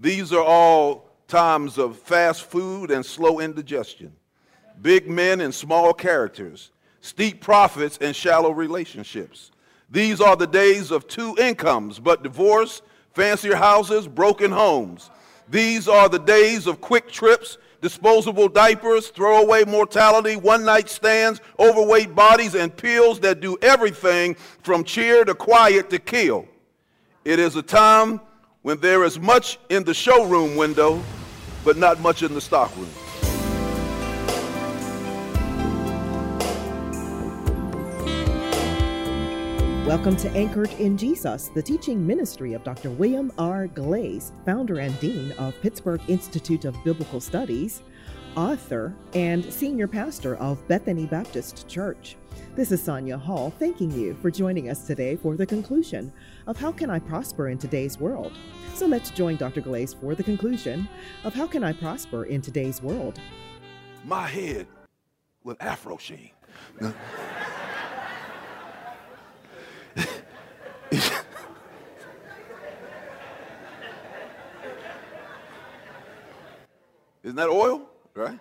These are all times of fast food and slow indigestion, big men and small characters, steep profits and shallow relationships. These are the days of two incomes, but divorce, fancier houses, broken homes. These are the days of quick trips, disposable diapers, throwaway mortality, one-night stands, overweight bodies, and pills that do everything from cheer to quiet to kill. It is a time when there is much in the showroom window, but not much in the stockroom. Welcome to Anchored in Jesus, the teaching ministry of Dr. William R. Glaze, founder and dean of Pittsburgh Institute of Biblical Studies, author, and senior pastor of Bethany Baptist Church. This is Sonia Hall, thanking you for joining us today for the conclusion of How Can I Prosper in Today's World? So let's join Dr. Glaze for the conclusion of How Can I Prosper in Today's World? My head with Afro sheen. Isn't that oil? Right?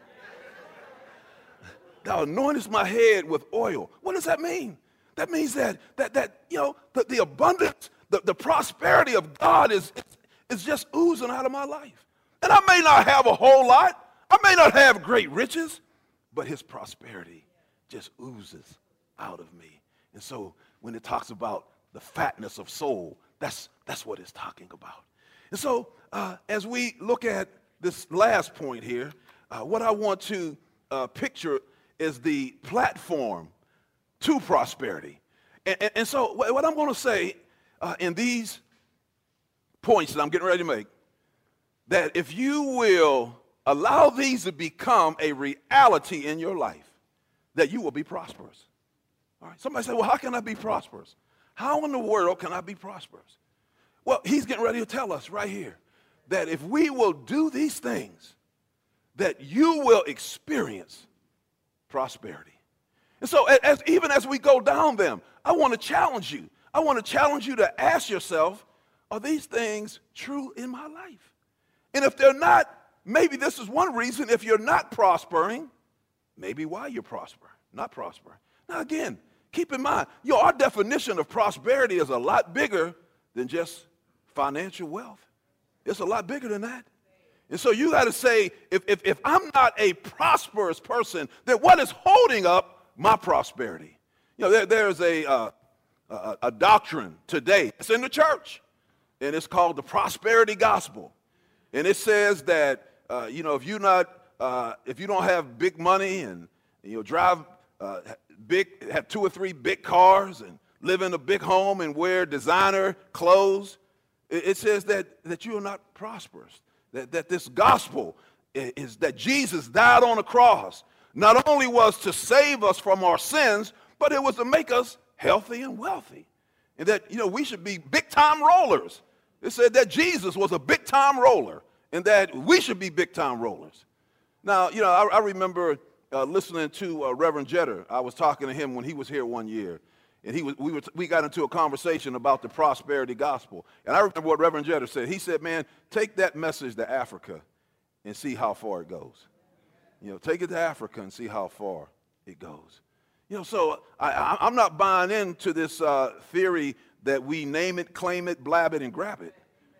Thou anointest my head with oil. What does that mean? That means that the abundance, the prosperity of God is just oozing out of my life. And I may not have a whole lot. I may not have great riches, but his prosperity just oozes out of me. And so when it talks about the fatness of soul, that's what it's talking about. And so as we look at this last point here, what I want to picture is the platform to prosperity. And so what I'm going to say in these points that I'm getting ready to make, that if you will allow these to become a reality in your life, that you will be prosperous. All right. Somebody say, well, how can I be prosperous? How in the world can I be prosperous? Well, he's getting ready to tell us right here that if we will do these things, that you will experience prosperity. And so even as we go down them, I want to challenge you. I want to challenge you to ask yourself, are these things true in my life? And if they're not, maybe this is one reason. If you're not prospering, maybe why you're not prospering. Now again, keep in mind, our definition of prosperity is a lot bigger than just financial wealth. It's a lot bigger than that. And so you got to say, if I'm not a prosperous person, then what is holding up my prosperity? There's a doctrine today. It's in the church, and it's called the prosperity gospel. And it says that if you don't have big money and drive have 2 or 3 big cars and live in a big home and wear designer clothes, it says that you are not prosperous. That this gospel is that Jesus died on the cross. Not only was to save us from our sins, but it was to make us healthy and wealthy. And that, we should be big-time rollers. It said that Jesus was a big-time roller and that we should be big-time rollers. Now, I remember listening to Reverend Jeter. I was talking to him when he was here one year. And we got into a conversation about the prosperity gospel. And I remember what Reverend Jeter said. He said, man, take that message to Africa and see how far it goes. Take it to Africa and see how far it goes. So I'm not buying into this theory that we name it, claim it, blab it, and grab it.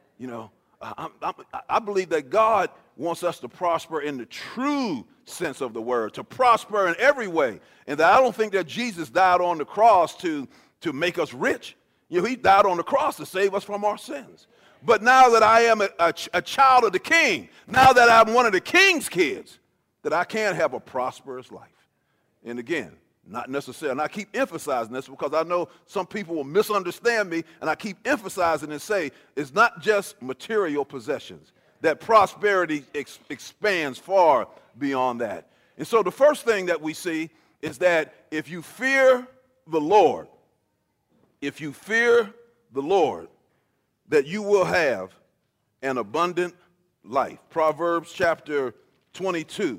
I believe that God wants us to prosper in the true sense of the word, to prosper in every way. And that I don't think that Jesus died on the cross to make us rich. He died on the cross to save us from our sins. But now that I am a child of the king, now that I'm one of the king's kids, that I can have a prosperous life. And again, not necessarily, and I keep emphasizing this because I know some people will misunderstand me, and I keep emphasizing and say it's not just material possessions, that prosperity expands far beyond that. And so the first thing that we see is that if you fear the Lord, that you will have an abundant life. Proverbs chapter 22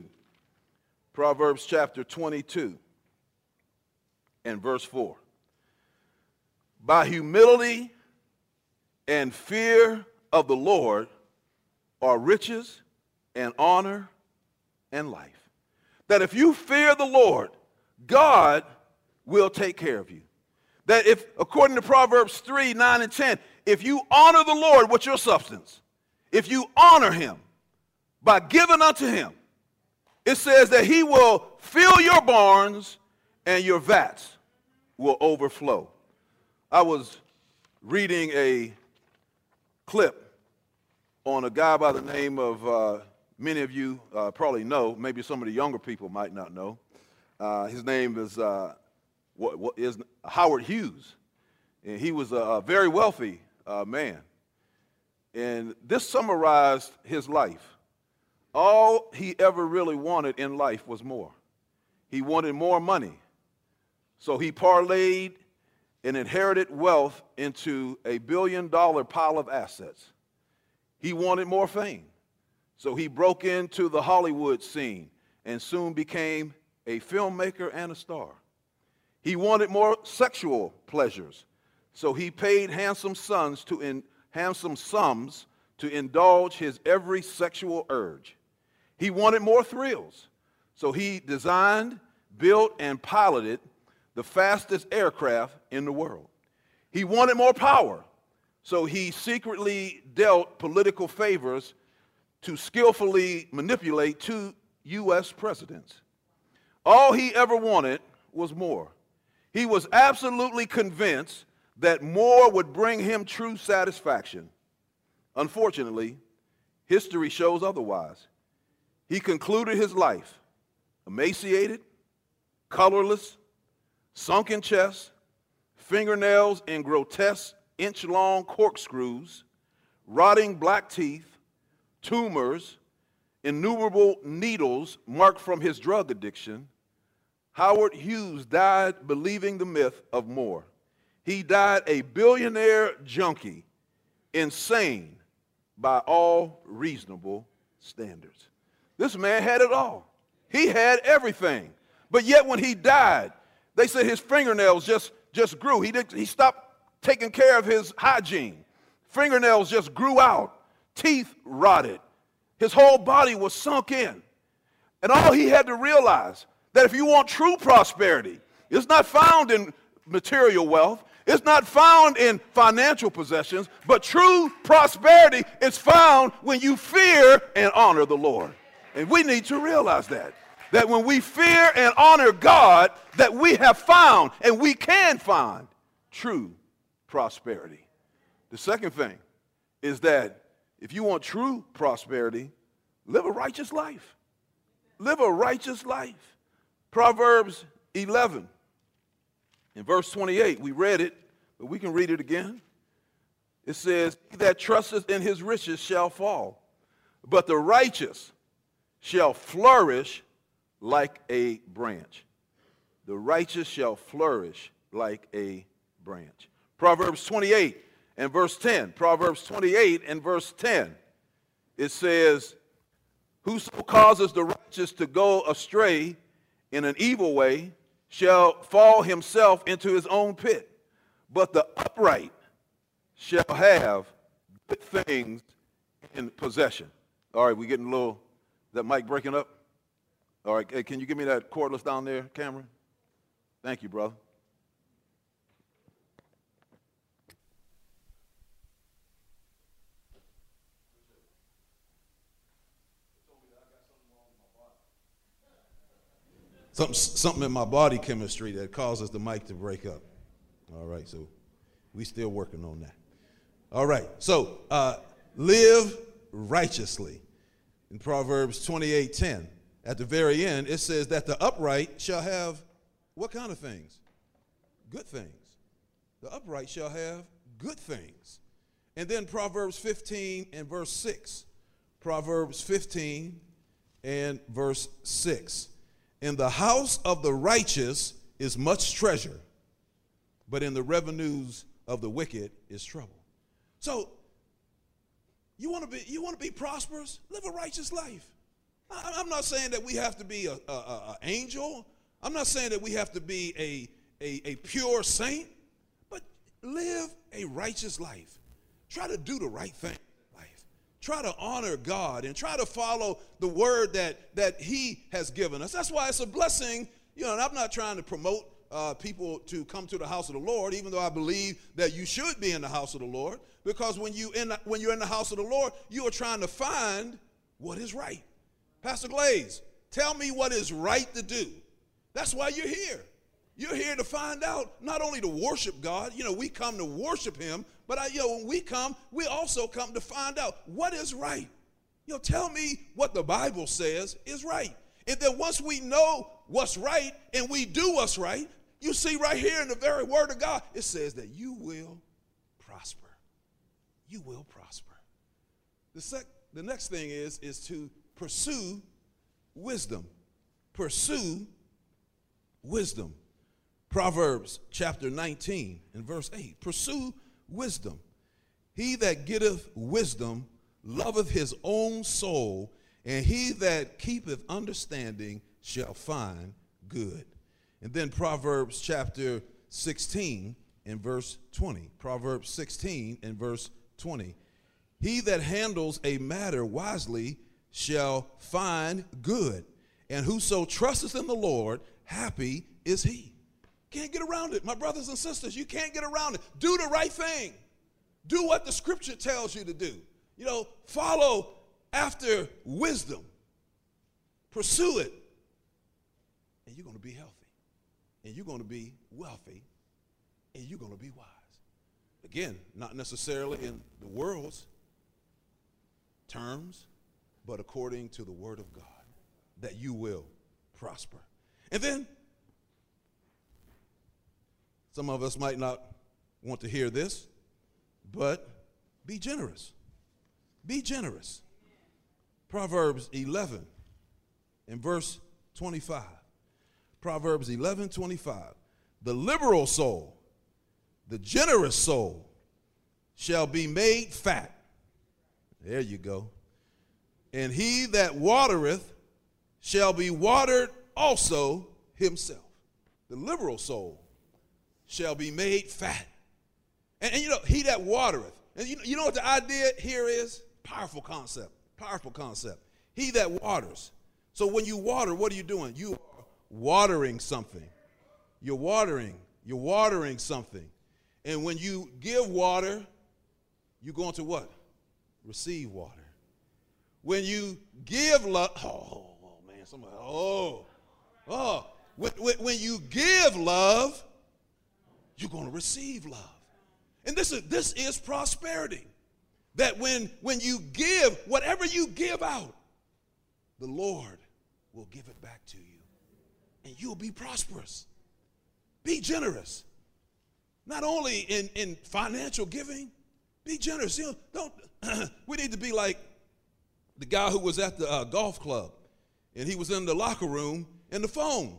and verse 4. By humility and fear of the Lord are riches and honor and life. That if you fear the Lord, God will take care of you. That if, according to Proverbs 3, 9, and 10, if you honor the Lord with your substance, if you honor him by giving unto him, it says that he will fill your barns and your vats will overflow. I was reading a clip on a guy by the name of, many of you probably know, maybe some of the younger people might not know. His name is Howard Hughes, and he was a very wealthy man. And this summarized his life. All he ever really wanted in life was more. He wanted more money. So he parlayed and inherited wealth into a $1 billion pile of assets. He wanted more fame. So he broke into the Hollywood scene and soon became a filmmaker and a star. He wanted more sexual pleasures. So he paid handsome sums to indulge his every sexual urge. He wanted more thrills. So he designed, built, and piloted the fastest aircraft in the world. He wanted more power. So he secretly dealt political favors to skillfully manipulate 2 U.S. presidents. All he ever wanted was more. He was absolutely convinced that more would bring him true satisfaction. Unfortunately, history shows otherwise. He concluded his life emaciated, colorless, sunken chest, fingernails in grotesque inch-long corkscrews, rotting black teeth, tumors, innumerable needles marked from his drug addiction. Howard Hughes died believing the myth of more. He died a billionaire junkie, insane by all reasonable standards. This man had it all. He had everything. But yet when he died, they said his fingernails just grew. He stopped taking care of his hygiene. Fingernails just grew out. Teeth rotted. His whole body was sunk in. And all he had to realize that if you want true prosperity, it's not found in material wealth. It's not found in financial possessions, but true prosperity is found when you fear and honor the Lord. And we need to realize that when we fear and honor God, that we have found and we can find true prosperity. The second thing is that if you want true prosperity, live a righteous life. Live a righteous life. Proverbs 11 in verse 28, we read it, but we can read it again. It says, "He that trusteth in his riches shall fall, but the righteous shall flourish like a branch." The righteous shall flourish like a branch. Proverbs 28 and verse 10. Proverbs 28 and verse 10. It says, "Whoso causes the righteous to go astray in an evil way shall fall himself into his own pit, but the upright shall have good things in possession." All right, we getting a little, is that mic breaking up? All right, hey, can you give me that cordless down there, Cameron? Thank you, brother. Something in my body chemistry that causes the mic to break up. All right, so we still working on that. All right, so live righteously. In Proverbs 28:10, at the very end, it says that the upright shall have what kind of things? Good things. The upright shall have good things. And then Proverbs 15 and verse 6. Proverbs 15 and verse 6. "In the house of the righteous is much treasure, but in the revenues of the wicked is trouble." So, you want to be prosperous? Live a righteous life. I'm not saying that we have to be an angel. I'm not saying that we have to be a pure saint, but live a righteous life. Try to do the right thing in life. try to honor God and try to follow the word that he has given us. That's why it's a blessing. You know, and I'm not trying to promote people to come to the house of the Lord, even though I believe that you should be in the house of the Lord, because when you're in the house of the Lord, you are trying to find what is right. Pastor Glaze, tell me what is right to do. That's why you're here. You're here to find out, not only to worship God. You know, we come to worship him, but when we come, we also come to find out what is right. You know, tell me what the Bible says is right. And then once we know what's right and we do what's right, you see right here in the very word of God, it says that you will prosper. You will prosper. The next thing is to pursue wisdom. Pursue wisdom. Proverbs chapter 19 and verse 8. Pursue wisdom. He that getteth wisdom loveth his own soul, and he that keepeth understanding shall find good. And then Proverbs chapter 16 and verse 20. Proverbs 16 and verse 20. He that handles a matter wisely shall find good, and whoso trusteth in the Lord, happy is he. Can't get around it. My brothers and sisters, you can't get around it. Do the right thing. Do what the scripture tells you to do. You know, follow after wisdom. Pursue it. And you're going to be healthy. And you're going to be wealthy. And you're going to be wise. Again, not necessarily in the world's terms, but according to the word of God, that you will prosper. And then, some of us might not want to hear this, but be generous. Be generous. Proverbs 11 and verse 25. Proverbs 11:25. The liberal soul, the generous soul, shall be made fat. There you go. And he that watereth shall be watered also himself. The liberal soul shall be made fat. And you know, he that watereth. And you know what the idea here is? Powerful concept. Powerful concept. He that waters. So when you water, what are you doing? You are watering something. You're watering something. And when you give water, you're going to what? Receive water. When you give love, man, somebody, when you give love, you're going to receive love. And this is prosperity. That when you give, whatever you give out, the Lord will give it back to you. And you'll be prosperous. Be generous. Not only in financial giving, be generous. You know, we need to be like the guy who was at the golf club, and he was in the locker room, and the phone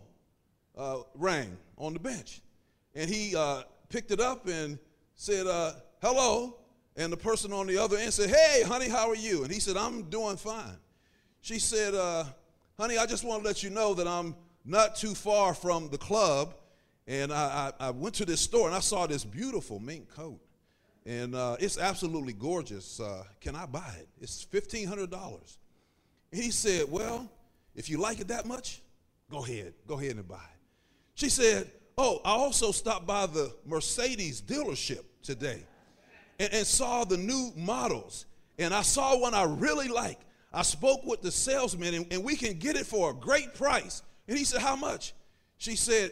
rang on the bench. And he picked it up and said, hello. And the person on the other end said, hey, honey, how are you? And he said, I'm doing fine. She said, honey, I just want to let you know that I'm not too far from the club. And I went to this store, and I saw this beautiful mink coat. And it's absolutely gorgeous. Can I buy it? It's $1,500. He said, well, if you like it that much, go ahead and buy it. She said, oh, I also stopped by the Mercedes dealership today and saw the new models. And I saw one I really like. I spoke with the salesman, and we can get it for a great price. And he said, how much? She said,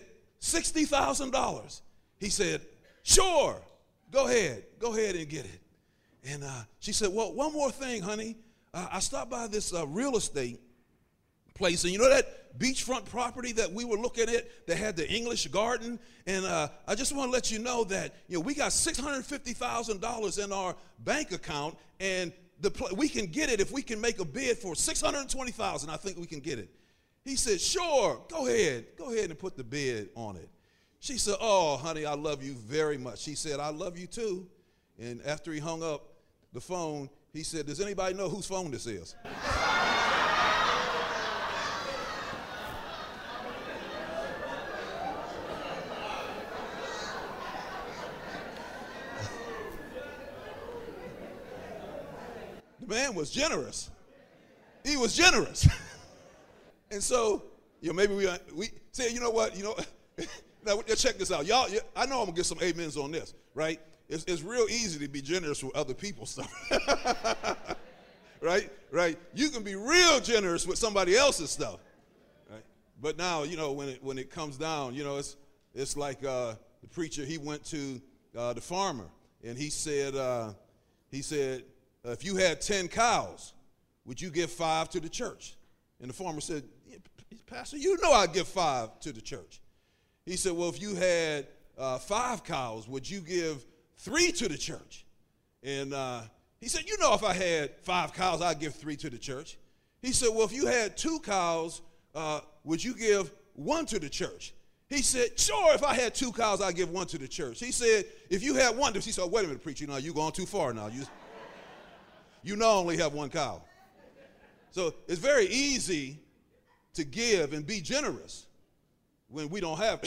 $60,000. He said, sure, go ahead and get it. And she said, well, one more thing, honey. I stopped by this real estate place, and you know that beachfront property that we were looking at that had the English garden? And I just want to let you know that, you know, we got $650,000 in our bank account, and we can get it if we can make a bid for $620,000. I think we can get it. He said, sure, go ahead and put the bid on it. She said, oh, honey, I love you very much. He said, I love you too. And after he hung up the phone, he said, does anybody know whose phone this is? The man was generous. He was generous. And so, maybe we say, you know what, now check this out. Y'all, I know I'm gonna get some amens on this, right? It's real easy to be generous with other people's stuff. Right? You can be real generous with somebody else's stuff. Right? But now, when it comes down, it's like the preacher, he went to the farmer, and he said, if you had 10 cows, would you give 5 to the church? And the farmer said, yeah, Pastor, you know I'd give 5 to the church. He said, well, if you had 5 cows, would you give 3 to the church? And he said, if I had 5 cows, I'd give 3 to the church. He said, well, if you had 2 cows, would you give 1 to the church? He said, sure, if I had 2 cows, I'd give 1 to the church. He said, if you had 1, he said, wait a minute, preacher, you're going too far now. You only have 1 cow. So it's very easy to give and be generous when we don't have it.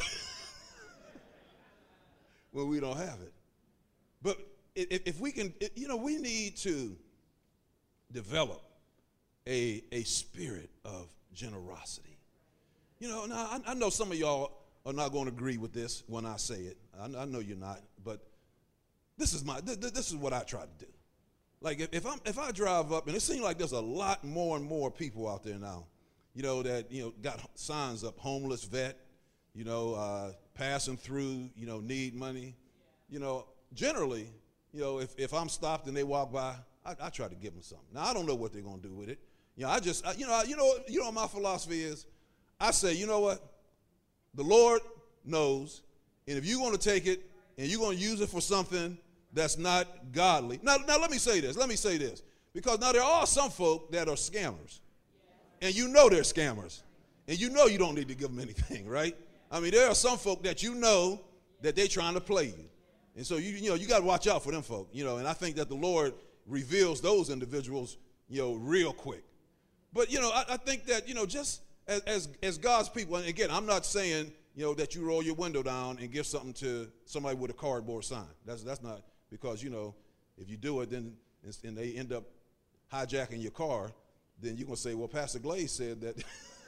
When we don't have it. But if we can, we need to develop a spirit of generosity. Now I know some of y'all are not going to agree with this when I say it. I know you're not, but this is what I try to do. Like if I drive up, and it seems like there's a lot more and more people out there now, that got signs up, homeless vet, passing through, need money. Generally, if I'm stopped and they walk by, I try to give them something. Now I don't know what they're gonna do with it. What my philosophy is. I say, you know what? The Lord knows, and if you're gonna take it and you're gonna use it for something that's not godly. Now let me say this, because now there are some folk that are scammers, and they're scammers, and you don't need to give them anything, right? I mean, there are some folk that that they're trying to play you, and so you got to watch out for them folk, and I think that the Lord reveals those individuals, real quick. But I think that just as God's people, and again, I'm not saying that you roll your window down and give something to somebody with a cardboard sign. That's not. Because, if you do it, then and they end up hijacking your car, then you're going to say, well, Pastor Glaze said that.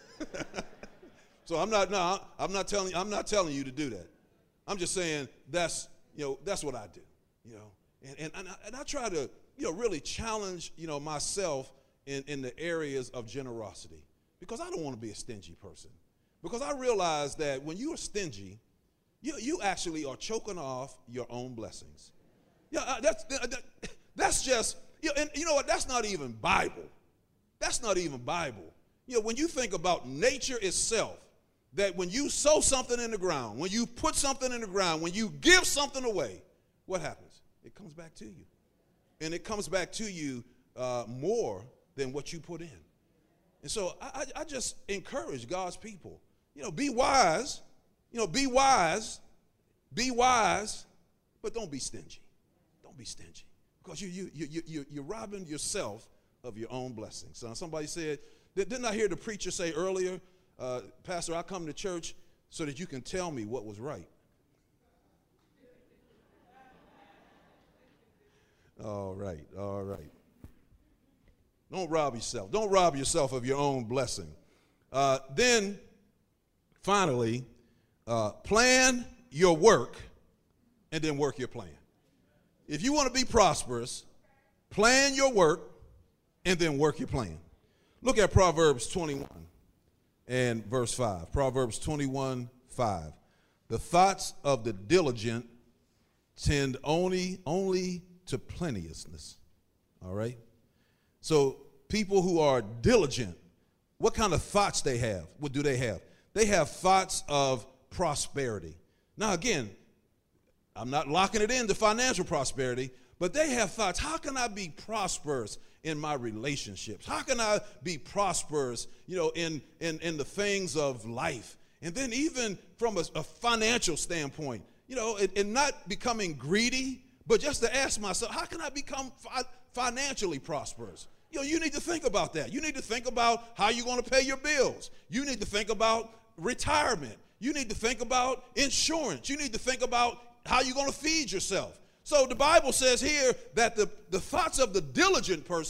So I'm not telling you to do that. I'm just saying that's what I do, And I try to, really challenge, myself in the areas of generosity, because I don't want to be a stingy person. Because I realize that when you are stingy, you actually are choking off your own blessings. Yeah, that's just, and you know what, that's not even Bible. That's not even Bible. When you think about nature itself, that when you sow something in the ground, when you put something in the ground, when you give something away, what happens? It comes back to you. And it comes back to you more than what you put in. And so I just encourage God's people, be wise, be wise, but don't be stingy. Be stingy, because you're robbing yourself of your own blessings. So somebody said, didn't I hear the preacher say earlier, Pastor, I come to church so that you can tell me what was right. All right. Don't rob yourself. Don't rob yourself of your own blessing. Then, finally, plan your work and then work your plan. If you want to be prosperous, plan your work and then work your plan. Look at Proverbs 21 and verse 5. Proverbs 21:5. The thoughts of the diligent tend only to plenteousness. All right? So people who are diligent, what kind of thoughts they have? What do they have? They have thoughts of prosperity. Now again, I'm not locking it into financial prosperity, but they have thoughts. How can I be prosperous in my relationships? How can I be prosperous, in the things of life? And then even from a financial standpoint, and not becoming greedy, but just to ask myself, how can I become financially prosperous? You need to think about that. You need to think about how you're going to pay your bills. You need to think about retirement. You need to think about insurance. You need to think about how you're going to feed yourself. So the Bible says here that the thoughts of the diligent person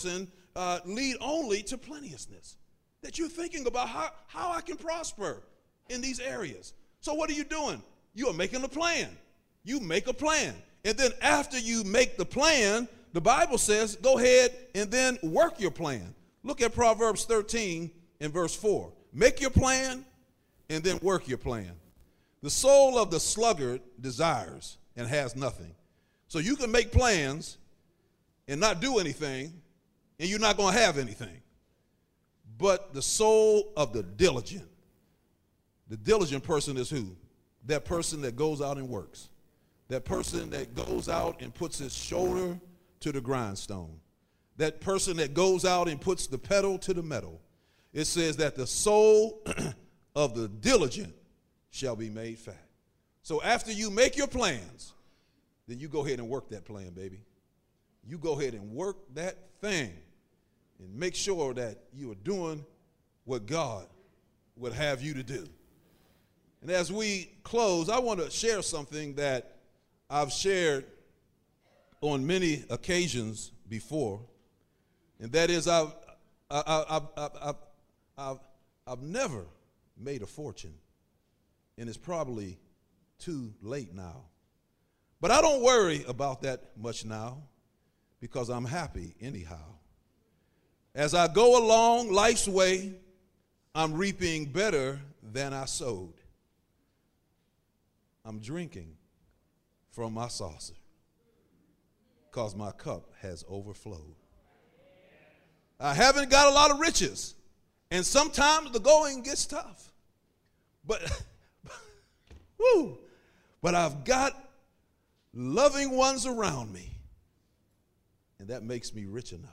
lead only to plenteousness. That you're thinking about how I can prosper in these areas. So what are you doing? You are making a plan. You make a plan. And then after you make the plan, the Bible says, go ahead and then work your plan. Look at Proverbs 13 and verse 4. Make your plan and then work your plan. The soul of the sluggard desires and has nothing. So you can make plans and not do anything, and you're not going to have anything. But the soul of the diligent person is who? That person that goes out and works. That person that goes out and puts his shoulder to the grindstone. That person that goes out and puts the pedal to the metal. It says that the soul of the diligent shall be made fat. So after you make your plans, then you go ahead and work that plan, baby. You go ahead and work that thing and make sure that you are doing what God would have you to do. And as we close, I want to share something that I've shared on many occasions before, and that is I've never made a fortune, and it's probably too late now. But I don't worry about that much now because I'm happy anyhow. As I go along life's way, I'm reaping better than I sowed. I'm drinking from my saucer because my cup has overflowed. I haven't got a lot of riches, and sometimes the going gets tough. But I've got loving ones around me, and that makes me rich enough.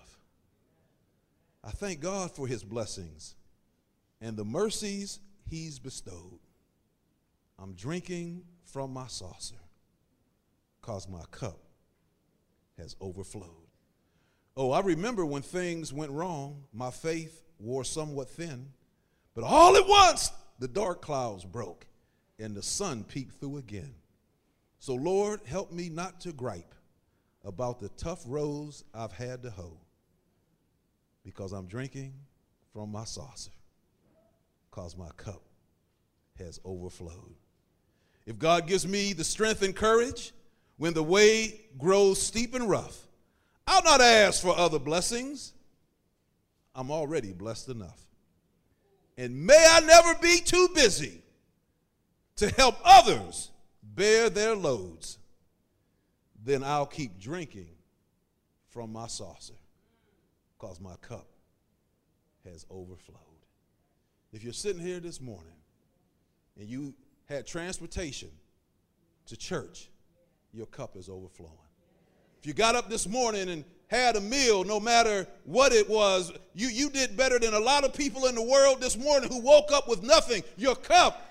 I thank God for his blessings and the mercies he's bestowed. I'm drinking from my saucer because my cup has overflowed. Oh, I remember when things went wrong, my faith wore somewhat thin, but all at once the dark clouds broke and the sun peeped through again. So Lord, help me not to gripe about the tough rows I've had to hoe, because I'm drinking from my saucer because my cup has overflowed. If God gives me the strength and courage when the way grows steep and rough, I'll not ask for other blessings. I'm already blessed enough. And may I never be too busy to help others bear their loads. Then I'll keep drinking from my saucer because my cup has overflowed. If you're sitting here this morning and you had transportation to church, your cup is overflowing. If you got up this morning and had a meal, no matter what it was, you did better than a lot of people in the world this morning who woke up with nothing. Your cup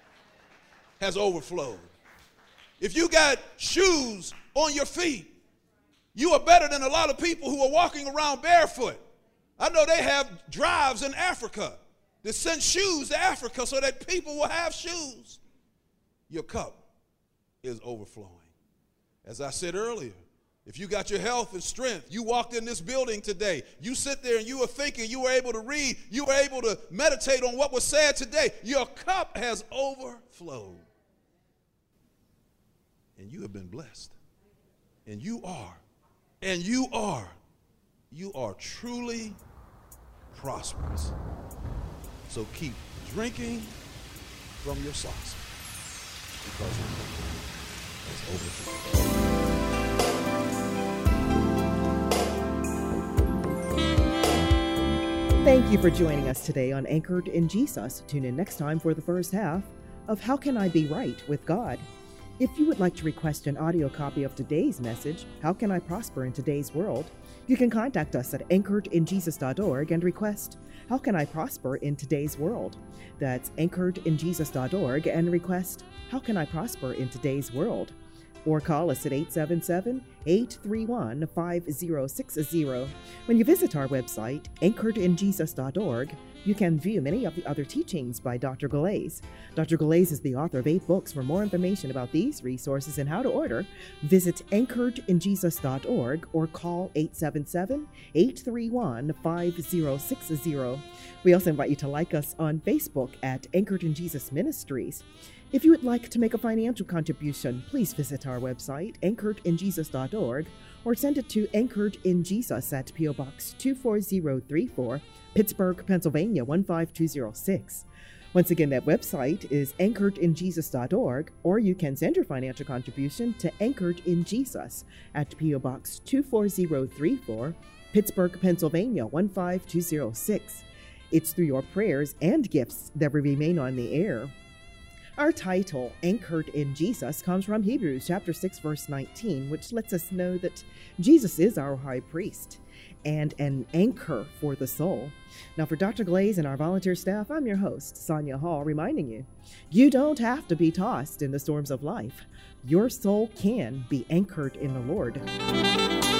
has overflowed. If you got shoes on your feet, you are better than a lot of people who are walking around barefoot. I know they have drives in Africa that send shoes to Africa so that people will have shoes. Your cup is overflowing. As I said earlier, if you got your health and strength, you walked in this building today, you sit there and you were thinking, you were able to read, you were able to meditate on what was said today, your cup has overflowed. And you have been blessed. And you are truly prosperous. So keep drinking from your saucer because your cup has overflowed. Thank you for joining us today on Anchored in Jesus. Tune in next time for the first half of How Can I Be Right with God? If you would like to request an audio copy of today's message, How Can I Prosper in Today's World? You can contact us at anchoredinjesus.org and request, How Can I Prosper in Today's World? That's anchoredinjesus.org and request, How Can I Prosper in Today's World? or call us at 877-831-5060. When you visit our website, anchoredinjesus.org, you can view many of the other teachings by Dr. Galais. Dr. Galais is the author of 8 books. For more information about these resources and how to order, visit anchoredinjesus.org or call 877-831-5060. We also invite you to like us on Facebook at Anchored in Jesus Ministries. If you would like to make a financial contribution, please visit our website, anchoredinjesus.org, or send it to Anchored in Jesus at P.O. Box 24034, Pittsburgh, Pennsylvania 15206. Once again, that website is anchoredinjesus.org, or you can send your financial contribution to Anchored in Jesus at P.O. Box 24034, Pittsburgh, Pennsylvania 15206. It's through your prayers and gifts that we remain on the air. Our title, Anchored in Jesus, comes from Hebrews chapter 6, verse 19, which lets us know that Jesus is our high priest and an anchor for the soul. Now, for Dr. Galais and our volunteer staff, I'm your host, Sonia Hall, reminding you, you don't have to be tossed in the storms of life. Your soul can be anchored in the Lord.